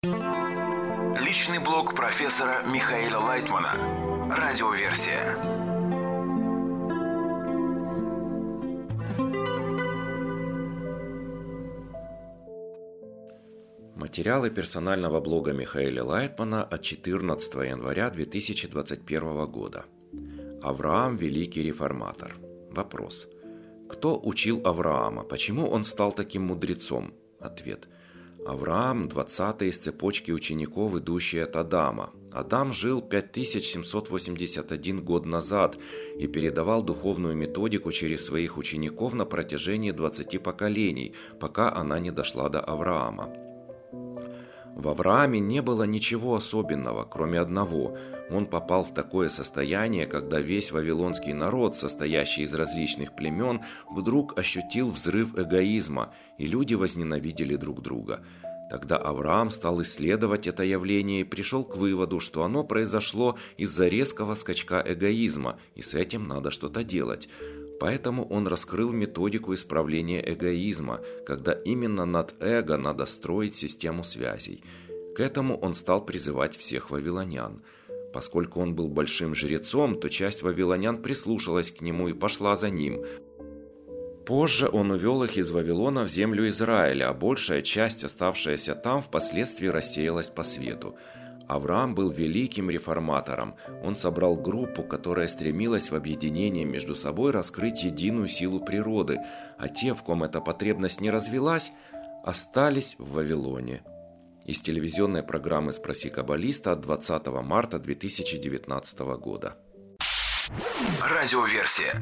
Личный блог профессора Михаила Лайтмана. Радиоверсия. Материалы персонального блога Михаила Лайтмана от 14 января 2021 года. Авраам – великий реформатор. Вопрос. Кто учил Авраама? Почему он стал таким мудрецом? Ответ. Авраам – 20-й из цепочки учеников, идущий от Адама. Адам жил 5781 год назад и передавал духовную методику через своих учеников на протяжении 20 поколений, пока она не дошла до Авраама. В Аврааме не было ничего особенного, кроме одного. Он попал в такое состояние, когда весь вавилонский народ, состоящий из различных племен, вдруг ощутил взрыв эгоизма, и люди возненавидели друг друга. Тогда Авраам стал исследовать это явление и пришел к выводу, что оно произошло из-за резкого скачка эгоизма, и с этим надо что-то делать. Поэтому он раскрыл методику исправления эгоизма, когда именно над эго надо строить систему связей. К этому он стал призывать всех вавилонян. Поскольку он был большим жрецом, то часть вавилонян прислушалась к нему и пошла за ним. Позже он увел их из Вавилона в землю Израиля, а большая часть, оставшаяся там, впоследствии рассеялась по свету. Авраам был великим реформатором. Он собрал группу, которая стремилась в объединении между собой раскрыть единую силу природы, а те, в ком эта потребность не развилась, остались в Вавилоне. Из телевизионной программы «Спроси каббалиста» от 20 марта 2019 года. Радиоверсия.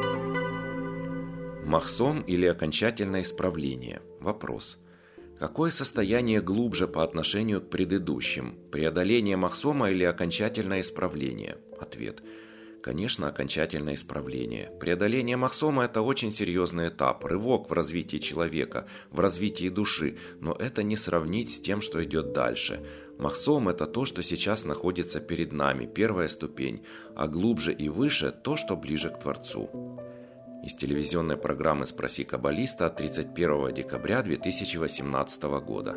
Махсом или окончательное исправление? Вопрос. Какое состояние глубже по отношению к предыдущим? Преодоление махсома или окончательное исправление? Ответ. Конечно, окончательное исправление. Преодоление махсома – это очень серьезный этап, рывок в развитии человека, в развитии души, но это не сравнить с тем, что идет дальше. Махсом – это то, что сейчас находится перед нами, первая ступень, а глубже и выше – то, что ближе к Творцу. Из телевизионной программы «Спроси каббалиста» от 31 декабря 2018 года.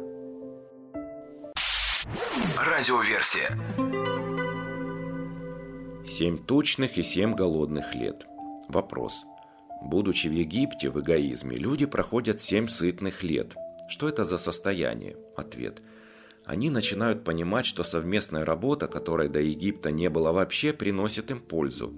Радиоверсия. 7 тучных и 7 голодных лет. Вопрос. Будучи в Египте, в эгоизме, люди проходят 7 сытных лет. Что это за состояние? Ответ. Они начинают понимать, что совместная работа, которой до Египта не было вообще, приносит им пользу.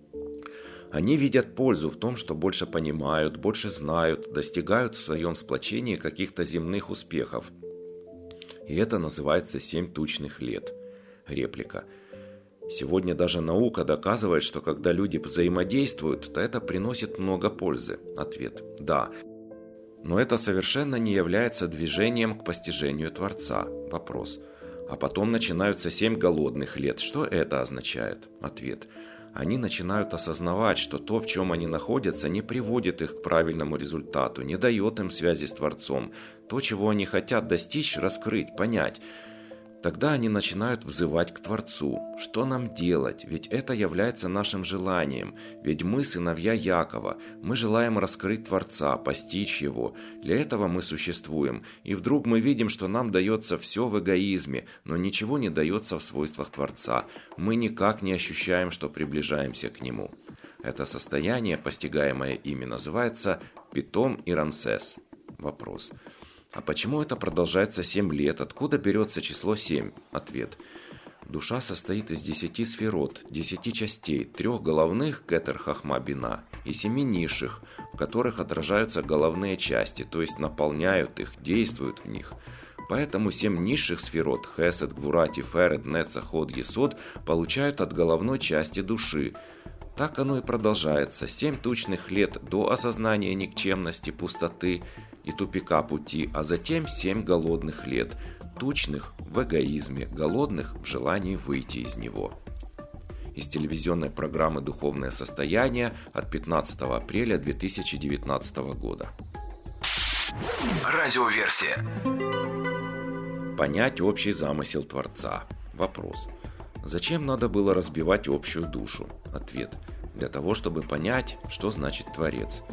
Они видят пользу в том, что больше понимают, больше знают, достигают в своем сплочении каких-то земных успехов. И это называется 7 тучных лет. Реплика. Сегодня даже наука доказывает, что когда люди взаимодействуют, то это приносит много пользы. Ответ. Да. Но это совершенно не является движением к постижению Творца. Вопрос. А потом начинаются 7 голодных лет. Что это означает? Ответ. Они начинают осознавать, что то, в чем они находятся, не приводит их к правильному результату, не дает им связи с Творцом. То, чего они хотят достичь, раскрыть, понять. Тогда они начинают взывать к Творцу. Что нам делать? Ведь это является нашим желанием. Ведь мы сыновья Якова. Мы желаем раскрыть Творца, постичь Его. Для этого мы существуем. И вдруг мы видим, что нам дается все в эгоизме, но ничего не дается в свойствах Творца. Мы никак не ощущаем, что приближаемся к Нему. Это состояние, постигаемое ими, называется Питом и Рамсес. Вопрос. А почему это продолжается 7 лет? Откуда берется число 7? Ответ. Душа состоит из 10 сферот, 10 частей, 3 головных кетер хахма бина и 7 низших, в которых отражаются головные части, то есть наполняют их, действуют в них. Поэтому 7 низших сферот хесед, гвура, тиферет, нецах, ход, есод получают от головной части души. Так оно и продолжается. 7 тучных лет до осознания никчемности, пустоты и тупика пути, а затем 7 голодных лет, тучных в эгоизме, голодных в желании выйти из него. Из телевизионной программы «Духовное состояние» от 15 апреля 2019 года. Радиоверсия. Понять общий замысел Творца. Вопрос. Зачем надо было разбивать общую душу? Ответ. Для того, чтобы понять, что значит Творец.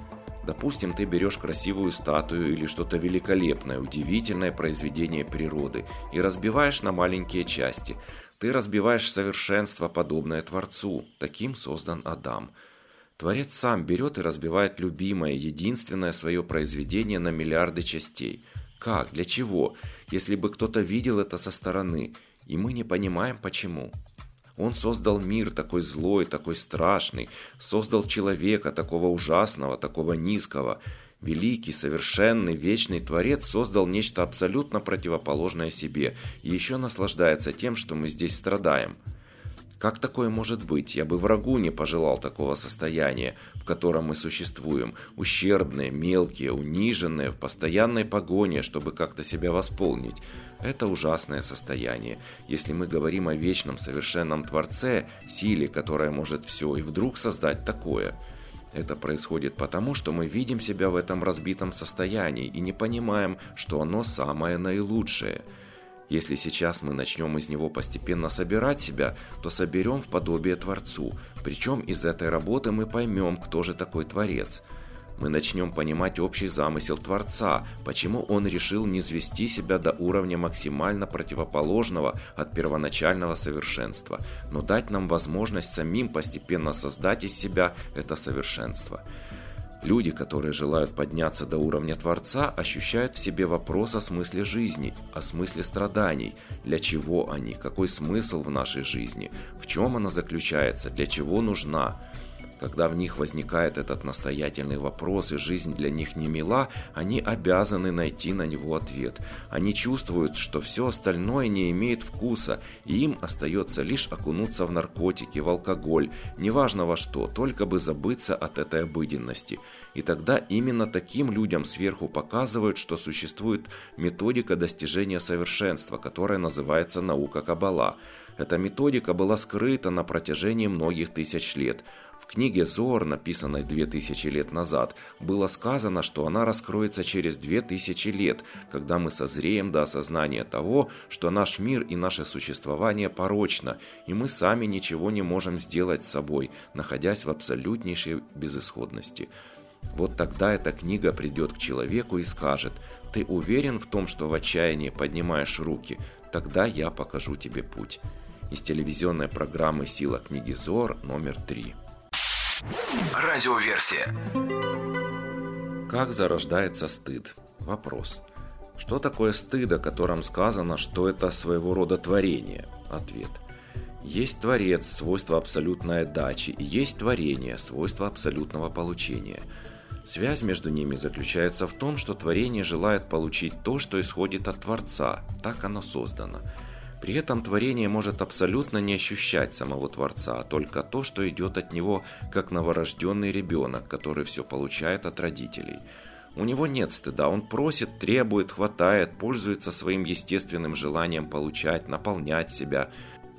Допустим, ты берешь красивую статую или что-то великолепное, удивительное произведение природы и разбиваешь на маленькие части. Ты разбиваешь совершенство, подобное Творцу. Таким создан Адам. Творец сам берет и разбивает любимое, единственное свое произведение на миллиарды частей. Как? Для чего? Если бы кто-то видел это со стороны, и мы не понимаем почему. Он создал мир такой злой, такой страшный, создал человека такого ужасного, такого низкого. Великий, совершенный, вечный Творец создал нечто абсолютно противоположное себе и еще наслаждается тем, что мы здесь страдаем. Как такое может быть? Я бы врагу не пожелал такого состояния, в котором мы существуем, ущербные, мелкие, униженные, в постоянной погоне, чтобы как-то себя восполнить. Это ужасное состояние. Если мы говорим о вечном, совершенном Творце, силе, которая может все, и вдруг создать такое. Это происходит потому, что мы видим себя в этом разбитом состоянии и не понимаем, что оно самое наилучшее. Если сейчас мы начнем из него постепенно собирать себя, то соберем в подобие Творцу. Причем из этой работы мы поймем, кто же такой Творец. Мы начнем понимать общий замысел Творца, почему он решил низвести себя до уровня максимально противоположного от первоначального совершенства, но дать нам возможность самим постепенно создать из себя это совершенство. Люди, которые желают подняться до уровня Творца, ощущают в себе вопрос о смысле жизни, о смысле страданий, для чего они, какой смысл в нашей жизни, в чем она заключается, для чего нужна. Когда в них возникает этот настоятельный вопрос, и жизнь для них не мила, они обязаны найти на него ответ. Они чувствуют, что все остальное не имеет вкуса, и им остается лишь окунуться в наркотики, в алкоголь, неважно во что, только бы забыться от этой обыденности. И тогда именно таким людям сверху показывают, что существует методика достижения совершенства, которая называется наука Каббала. Эта методика была скрыта на протяжении многих тысяч лет. В книге Зоар, написанной 2000 лет назад, было сказано, что она раскроется через 2000 лет, когда мы созреем до осознания того, что наш мир и наше существование порочно, и мы сами ничего не можем сделать с собой, находясь в абсолютнейшей безысходности. Вот тогда эта книга придет к человеку и скажет: «Ты уверен в том, что в отчаянии поднимаешь руки? Тогда я покажу тебе путь». Из телевизионной программы «Сила книги Зоар» номер 3. Радиоверсия. Как зарождается стыд? Вопрос. Что такое стыд, о котором сказано, что это своего рода творение? Ответ. Есть Творец, свойство абсолютной отдачи, и есть творение, свойство абсолютного получения. Связь между ними заключается в том, что творение желает получить то, что исходит от Творца, так оно создано. При этом творение может абсолютно не ощущать самого Творца, а только то, что идет от него, как новорожденный ребенок, который все получает от родителей. У него нет стыда, он просит, требует, хватает, пользуется своим естественным желанием получать, наполнять себя.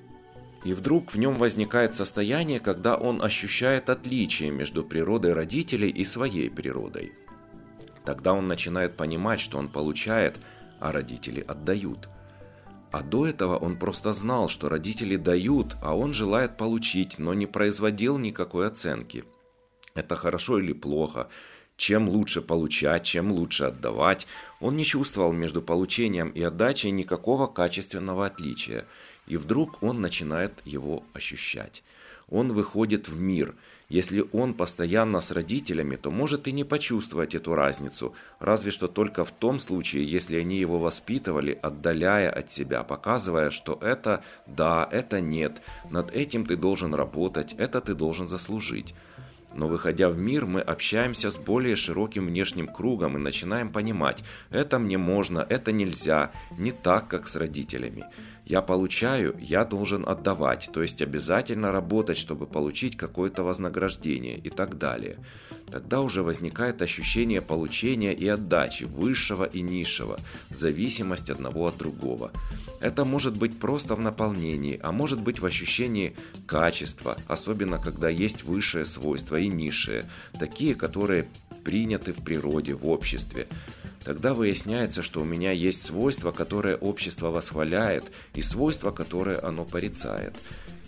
И вдруг в нем возникает состояние, когда он ощущает отличие между природой родителей и своей природой. Тогда он начинает понимать, что он получает, а родители отдают. А до этого он просто знал, что родители дают, а он желает получить, но не производил никакой оценки. Это хорошо или плохо, чем лучше получать, чем лучше отдавать. Он не чувствовал между получением и отдачей никакого качественного отличия. И вдруг он начинает его ощущать. Он выходит в мир. Если он постоянно с родителями, то может и не почувствовать эту разницу, разве что только в том случае, если они его воспитывали, отдаляя от себя, показывая, что это да, это нет, над этим ты должен работать, это ты должен заслужить. Но выходя в мир, мы общаемся с более широким внешним кругом и начинаем понимать, это мне можно, это нельзя, не так, как с родителями. Я получаю, я должен отдавать, то есть обязательно работать, чтобы получить какое-то вознаграждение и так далее. Тогда уже возникает ощущение получения и отдачи, высшего и низшего, зависимость одного от другого. Это может быть просто в наполнении, а может быть в ощущении качества, особенно когда есть высшие свойства и низшие, такие, которые приняты в природе, в обществе. Тогда выясняется, что у меня есть свойства, которые общество восхваляет, и свойства, которые оно порицает.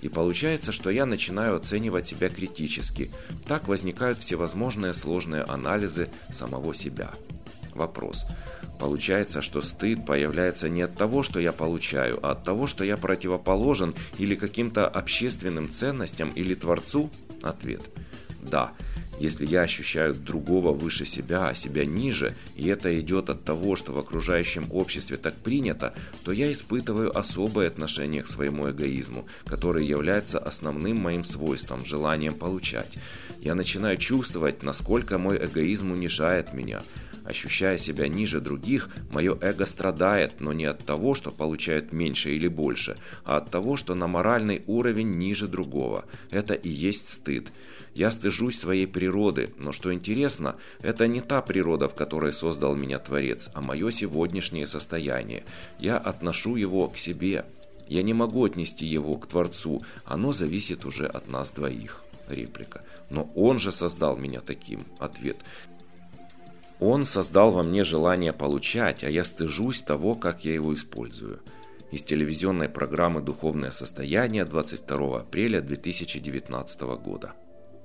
И получается, что я начинаю оценивать себя критически. Так возникают всевозможные сложные анализы самого себя. Вопрос. Получается, что стыд появляется не от того, что я получаю, а от того, что я противоположен или каким-то общественным ценностям или Творцу? Ответ. Да. Если я ощущаю другого выше себя, а себя ниже, и это идет от того, что в окружающем обществе так принято, то я испытываю особое отношение к своему эгоизму, который является основным моим свойством, желанием получать. Я начинаю чувствовать, насколько мой эгоизм унижает меня. Ощущая себя ниже других, мое эго страдает, но не от того, что получает меньше или больше, а от того, что на моральный уровень ниже другого. Это и есть стыд. Я стыжусь своей природы, но что интересно, это не та природа, в которой создал меня Творец, а мое сегодняшнее состояние. Я отношу его к себе. Я не могу отнести его к Творцу, оно зависит уже от нас двоих. Реплика. Но он же создал меня таким. Ответ. Он создал во мне желание получать, а я стыжусь того, как я его использую. Из телевизионной программы «Духовное состояние» 22 апреля 2019 года.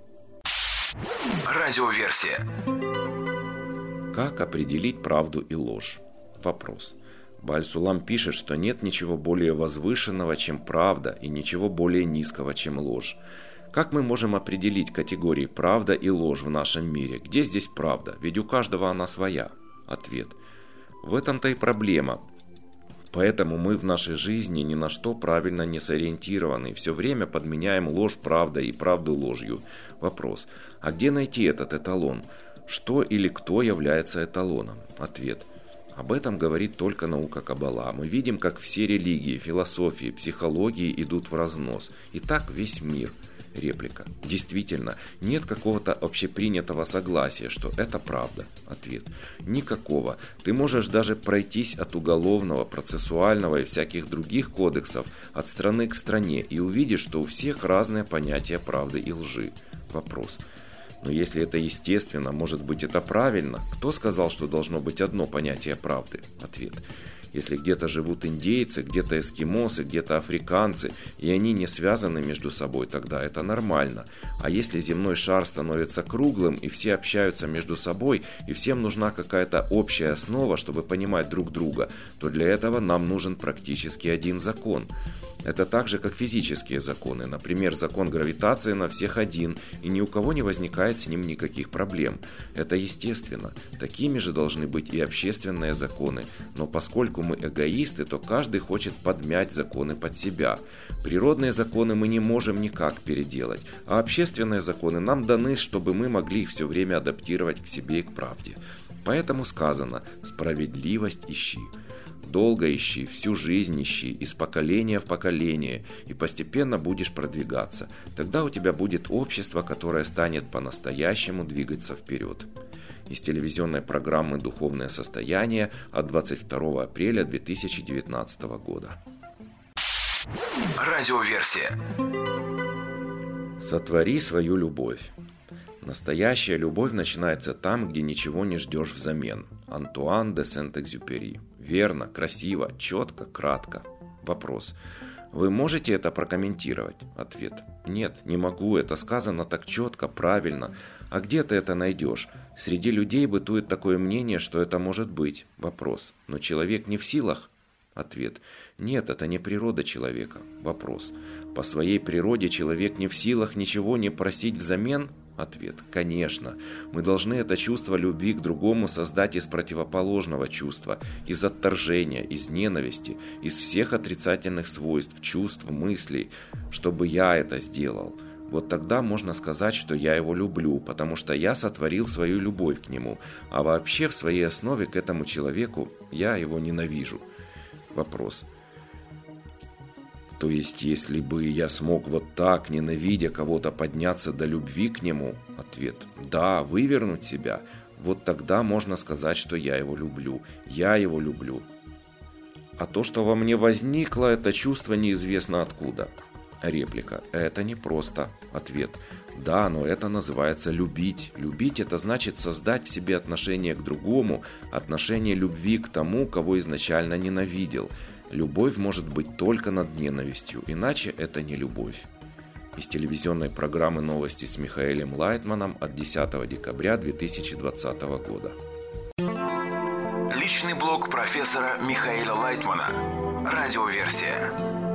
Радиоверсия. Как определить правду и ложь? Вопрос. Бааль-Сулам пишет, что нет ничего более возвышенного, чем правда, и ничего более низкого, чем ложь. Как мы можем определить категории правда и ложь в нашем мире? Где здесь правда? Ведь у каждого она своя. Ответ. В этом-то и проблема. Поэтому мы в нашей жизни ни на что правильно не сориентированы. Все время подменяем ложь правдой и правду ложью. Вопрос. А где найти этот эталон? Что или кто является эталоном? Ответ. Об этом говорит только наука Каббала. Мы видим, как все религии, философии, психологии идут в разнос. И так весь мир. Реплика. Действительно, нет какого-то общепринятого согласия, что это правда. Ответ. Никакого. Ты можешь даже пройтись от уголовного, процессуального и всяких других кодексов от страны к стране и увидишь, что у всех разные понятия правды и лжи. Вопрос. Но если это естественно, может быть это правильно? Кто сказал, что должно быть одно понятие правды? Ответ. Если где-то живут индейцы, где-то эскимосы, где-то африканцы, и они не связаны между собой, тогда это нормально. А если земной шар становится круглым, и все общаются между собой, и всем нужна какая-то общая основа, чтобы понимать друг друга, то для этого нам нужен практически один закон. Это так же, как физические законы. Например, закон гравитации на всех один, и ни у кого не возникает с ним никаких проблем. Это естественно. Такими же должны быть и общественные законы. Но поскольку мы эгоисты, то каждый хочет подмять законы под себя. Природные законы мы не можем никак переделать, а общественные законы нам даны, чтобы мы могли их все время адаптировать к себе и к правде. Поэтому сказано «справедливость ищи». Долго ищи, всю жизнь ищи, из поколения в поколение, и постепенно будешь продвигаться. Тогда у тебя будет общество, которое станет по-настоящему двигаться вперед. Из телевизионной программы «Духовное состояние» от 22 апреля 2019 года. Радиоверсия. Сотвори свою любовь. Настоящая любовь начинается там, где ничего не ждешь взамен. Антуан де Сент-Экзюпери. Верно, красиво, четко, кратко. Вопрос. Вы можете это прокомментировать? Ответ. Нет, не могу, это сказано так четко, правильно. А где ты это найдешь? Среди людей бытует такое мнение, что это может быть. Вопрос. Но человек не в силах? Ответ. Нет, это не природа человека. Вопрос. По своей природе человек не в силах ничего не просить взамен? Ответ. Конечно. Мы должны это чувство любви к другому создать из противоположного чувства, из отторжения, из ненависти, из всех отрицательных свойств, чувств, мыслей, чтобы я это сделал. Вот тогда можно сказать, что я его люблю, потому что я сотворил свою любовь к нему, а вообще в своей основе к этому человеку я его ненавижу. Вопрос. То есть, если бы я смог вот так, ненавидя кого-то, подняться до любви к нему? Ответ. Да, вывернуть себя. Вот тогда можно сказать, что я его люблю. Я его люблю. А то, что во мне возникло, это чувство неизвестно откуда. Реплика. Это не просто. Ответ. Да, но это называется любить. Любить – это значит создать в себе отношение к другому, отношение любви к тому, кого изначально ненавидел. Любовь может быть только над ненавистью, иначе это не любовь. Из телевизионной программы «Новости» с Михаилом Лайтманом от 10 декабря 2020 года. Личный блог профессора Михаила Лайтмана. Радиоверсия.